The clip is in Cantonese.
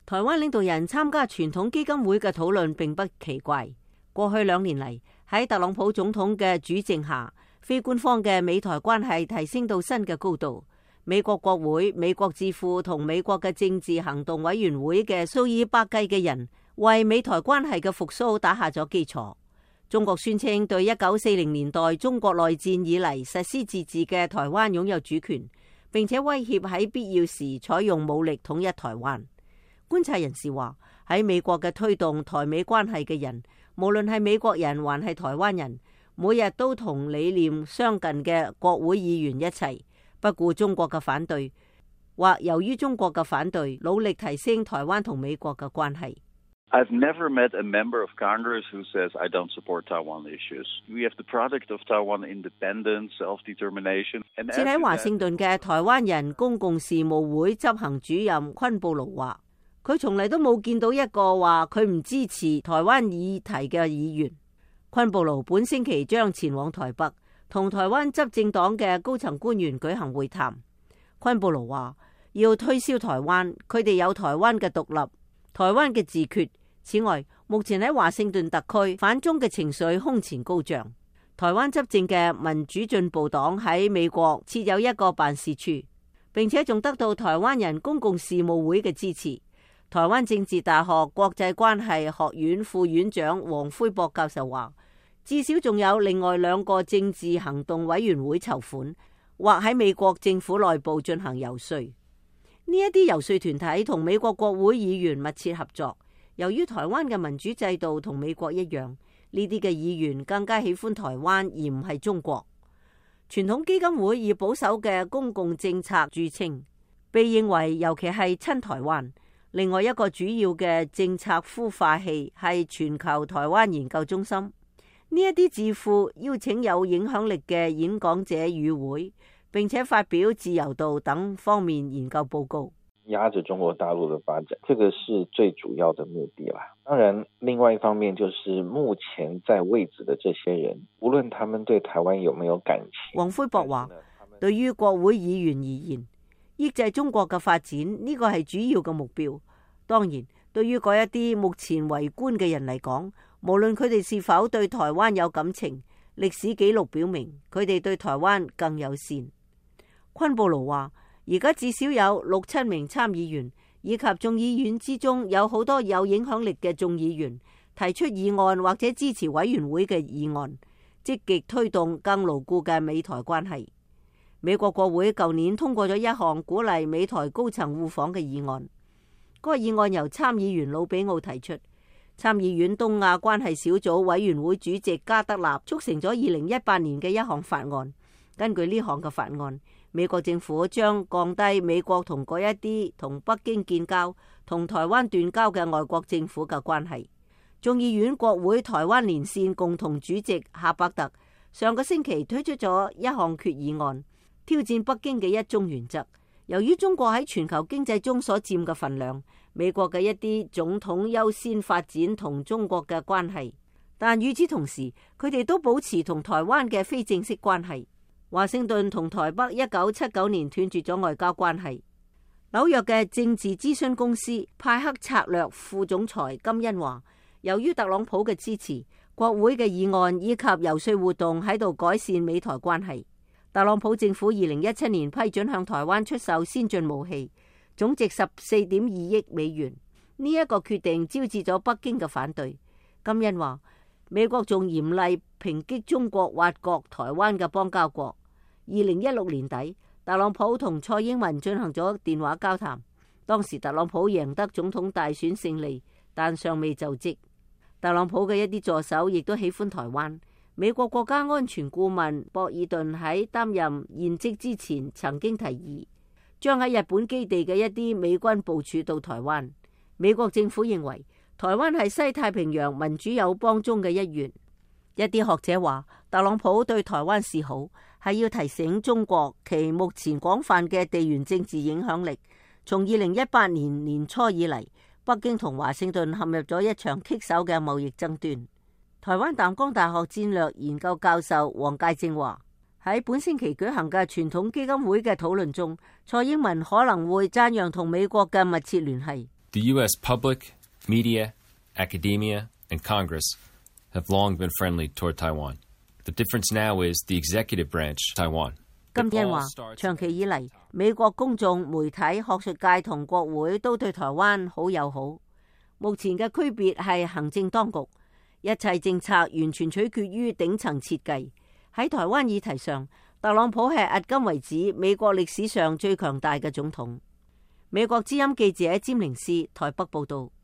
台灣領導人參加傳統基金會嘅討論並不奇怪。過去2年嚟，喺特朗普總統嘅主政下，非官方嘅美台關係提升到新嘅高度。美國國會、美國智庫同美國嘅政治行動委員會嘅數以百計嘅人，為美台關係嘅復甦打下咗基礎。中國宣稱對1940年代中國內戰以嚟實施自治嘅台灣擁有主權，並且威脅喺必要時採用武力統一台灣。觀察人士話，喺美國嘅推動台美關係嘅人，無論係美國人還係台灣人，每日都同理念相近嘅國會議員一齊，不顧中國嘅反對，或由於中國嘅反對，努力提升台灣同美國嘅關係。 I've never met a member of Congress who says I don't support Taiwan issues. We have the product of Taiwan independence, self-determination. 設喺華盛頓嘅台灣人公共事務會執行主任昆布盧話，佢從嚟都冇見到一個話佢唔支持台灣議題嘅議員。昆布盧本星期將前往台北，同台灣執政黨嘅高層官員舉行會談。昆布盧話要推銷台灣，佢哋有台灣嘅獨立、台灣嘅自決。此外，目前喺華盛頓特區反中嘅情緒空前高漲。台灣執政嘅民主進步黨喺美國設有一個辦事處，並且仲得到台灣人公共事務會嘅支持。台灣政治大學國際關係學院副院長黃輝博教授話，至少仲有另外2個政治行動委員會籌款，或喺美國政府內部進行游說。呢一啲游說團體同美國國會議員密切合作。由於台灣嘅民主制度同美國一樣，呢啲嘅議員更加喜歡台灣而唔係中國。傳統基金會以保守嘅公共政策著稱，被認為尤其係親台灣。另外一個主要嘅政策孵化器係全球台灣研究中心。呢一啲智庫邀請有影響力嘅演講者與會，並且發表自由度等方面研究報告。 壓着中國大陸的發展，這個是最主要的目的啦。當然，另外一方面就是目前在位置的這些人，無論他們對台灣有沒有感情。 黃輝博話，對於國會議員而言，抑制中國嘅發展呢個係主要嘅目標。當然，對於嗰一啲目前為官嘅人嚟講，無論佢哋是否對台灣有感情，歷史記錄表明佢哋對台灣更友善。昆布盧話，而家至少有6-7名參議員，以及眾議院之中有好多有影響力嘅眾議員提出議案或者支持委員會嘅議案，積極推動更牢固嘅美台關係。美國國會舊年通過咗一項鼓勵美台高層互訪嘅議案，嗰個議案由參議員魯比奧提出，參議院東亞關係小組委員會主席加德納促成咗2018年嘅一項法案。根據呢項嘅法案，美國政府將降低美國同嗰一啲同北京建交、同台灣斷交嘅外國政府嘅關係。眾議院國會台灣連線共同主席夏伯特上個星期推出咗一項決議案，挑戰北京嘅一中原則。由於中國喺全球經濟中所佔嘅份量，美國嘅一啲總統優先發展同中國嘅關係，但與此同時，佢哋都保持同台灣嘅非正式關係。華盛頓同台北1979年斷絕咗外交關係。紐約嘅政治諮詢公司派克策略副總裁金恩話，由於特朗普嘅支持，國會嘅議案以及遊說活動喺度改善美台關係。特朗普政府2017年批准向台灣出售先進武器，總值14.2億美元。呢一個決定招致咗北京嘅反對。金恩話，美國仲嚴厲抨擊中國挖角台灣嘅邦交國。2016年底，特朗普同蔡英文進行咗電話交談，當時特朗普贏得總統大選勝利，但尚未就職。特朗普嘅一啲助手亦都喜歡台灣。美國國家安全顧問博爾頓喺擔任現職之前曾經提議，將喺日本基地嘅一啲美軍部署到台灣。美國政府認為台灣係西太平洋民主友邦中嘅一員。一啲學者話，特朗普對台灣示好，係要提醒中國其目前廣泛嘅地緣政治影響力。從2018年年初以嚟，北京同華盛頓陷入咗一場棘手嘅貿易爭端。台灣淡江大學戰略研究教授黃介正話，喺本星期舉行嘅傳統基金會嘅討論中，蔡英文可能會讚揚同美國嘅密切聯繫。 The U.S. public, media, academia, and Congress have long been friendly toward Taiwan. The difference now is the executive branch, Taiwan. 金天話：長期以嚟，美國公眾、媒體、學術界同國會都對台灣好友好。目前嘅區別係行政當局，一切政策完全取決於頂層設計。喺台灣議題上，特朗普係迄今為止美國歷史上最強大嘅總統。美國之音記者詹寧斯台北報導。